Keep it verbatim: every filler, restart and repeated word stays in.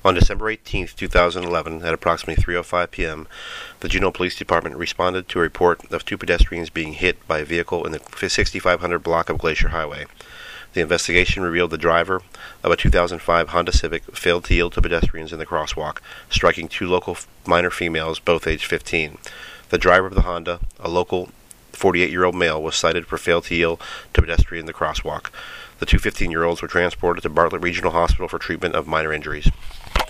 On December eighteenth, two thousand eleven, at approximately three oh five p m, the Juneau Police Department responded to a report of two pedestrians being hit by a vehicle in the sixty-five hundred block of Glacier Highway. The investigation revealed the driver of a two thousand five Honda Civic failed to yield to pedestrians in the crosswalk, striking two local minor females, both aged fifteen. The driver of the Honda, a local forty-eight-year-old male, was cited for failed to yield to pedestrian in the crosswalk. The two fifteen-year-olds were transported to Bartlett Regional Hospital for treatment of minor injuries.